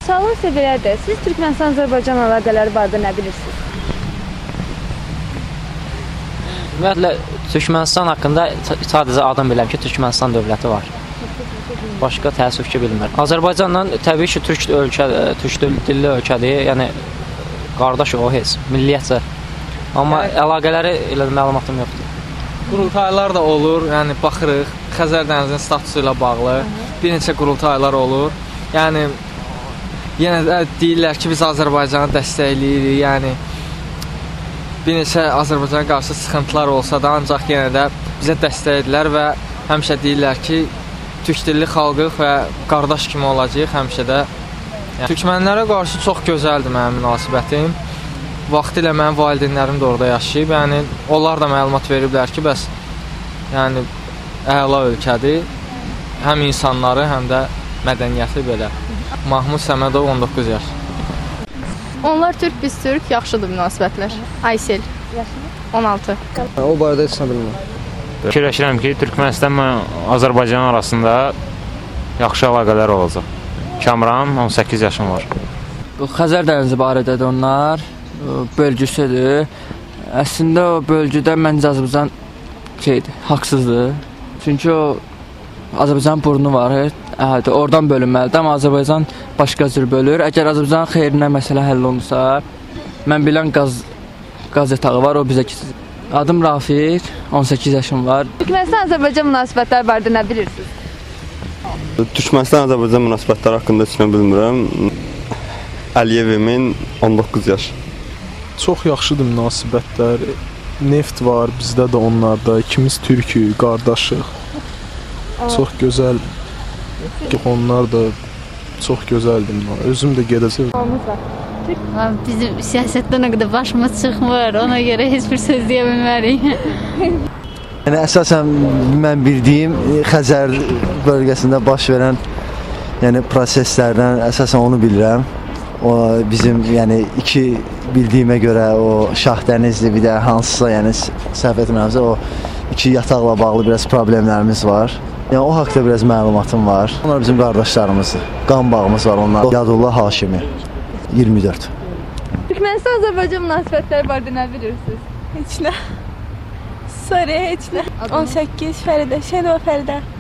Sualım isə belədir. Siz Türkmənistan-Azərbaycan əlaqələri barədə nə bilirsiniz? Ümumiyyətlə, Türkmənistan haqqında sadəcə adam biləm ki, Türkmənistan dövləti var. Başqa təəssüf ki, bilmirəm. Azərbaycanla təbii ki, türk dilli ölkədir, yəni qardaş o heç, milliyyətcə. Amma əlaqələri ilə məlumatım yoxdur. Qurultaylar da olur, yəni baxırıq, Xəzər dənizinin statusu ilə bağlı bir neçə qurultaylar olur. Yəni, yenə də deyirlər ki, biz Azərbaycanı dəstəkləyirik, yəni bir neçə Azərbaycana qarşı sıxıntılar olsa da, ancaq yenə də bizə dəstək edirlər və həmişə deyirlər ki, türk dilli xalqıq və qardaş kimi olacaq həmişə də. Yəni, türkmənlərə qarşı çox gözəldir mənim münasibətim. Vaxtilə mənim valideynlərim də orada yaşayıb, yəni onlar da məlumat veriblər ki, bəs yəni əla ölkədir. Həm insanları, həm də mədəniyyəti belə. Mahmud Səmədov 19 yaş. Onlar türk, biz türk, yaxşıdır münasibətlər. Aysel 16. O barədə heç nə bilmirəm. Fikirləşirəm ki, Türkmənistan və Azərbaycan arasında yaxşı əlaqələr olacaq. Kamran, 18 yaşım var. Xəzər dənizi barədədir onlar, bölgüsüdür. Əslində o bölgüdə məncə Azərbaycan haqsızdır. Çünki o Azərbaycan burnu var, oradan bölünməlidir, amma Azərbaycan başqa cür bölür. Əgər Azərbaycanın xeyrinə məsələ həll olunsa, mən bilən qaz yatağı var, o bizə keçir. Adım Rafiq, 18 yaşım var. Türkmənistan-Azərbaycan münasibətləri barədə nə bilirsiniz? Türkmənistan-Azərbaycan münasibətləri haqqında heç nə bilmirəm. Əliyevimin 19 yaş. Çox yaxşıdır münasibətlər. Neft var, bizdə də onlarda. İkimiz türkük, qardaşıq. Çox gözəl. Onlar da çox gözəldir. Özüm də gedəcəm. Bizim siyasətdən o qədər başımız çıxmır. Ona görə heç bir söz deyə bilmərik. Yəni əsasən mən bildiyim Xəzər bölgəsində baş verən proseslərdən əsasən onu bilirəm. O bizim iki bildiyimə görə o Şahdənizli bir də hansısa səhv etmirəmsə o iki yataqla bağlı biraz problemlərimiz var. Yəni o haqqda biraz məlumatım var. Onlar bizim qardaşlarımızdır. Qan bağımız var onlar. Yadullah Haşimi 24. Türkmənistan-Azərbaycan münasibətləri barədə nə bilirsiniz? Heç nə. Sarı heç nə. 18 Fəridə, Şenova Fəridə.